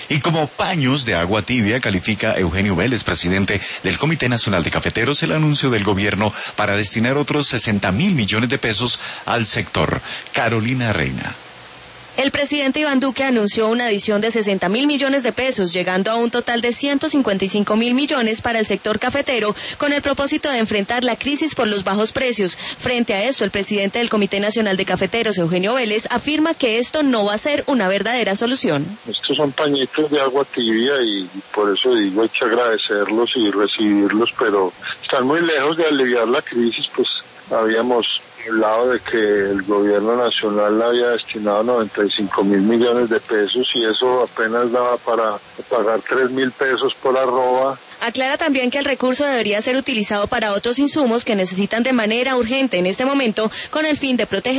Y como paños de agua tibia califica Eugenio Vélez, presidente del Comité Nacional de Cafeteros, el anuncio del gobierno para destinar otros 60.000 millones de pesos al sector. Carolina Reina. El presidente Iván Duque anunció una adición de 60.000 millones de pesos, llegando a un total de 155.000 millones para el sector cafetero, con el propósito de enfrentar la crisis por los bajos precios. Frente a esto, el presidente del Comité Nacional de Cafeteros, Eugenio Vélez, afirma que esto no va a ser una verdadera solución. Estos son pañitos de agua tibia y por eso digo, hay que agradecerlos y recibirlos, pero están muy lejos de aliviar la crisis, pues habíamos hablado de que el gobierno nacional había destinado 95.000 millones de pesos y eso apenas daba para pagar 3.000 pesos por arroba. Aclara también que el recurso debería ser utilizado para otros insumos que necesitan de manera urgente en este momento con el fin de proteger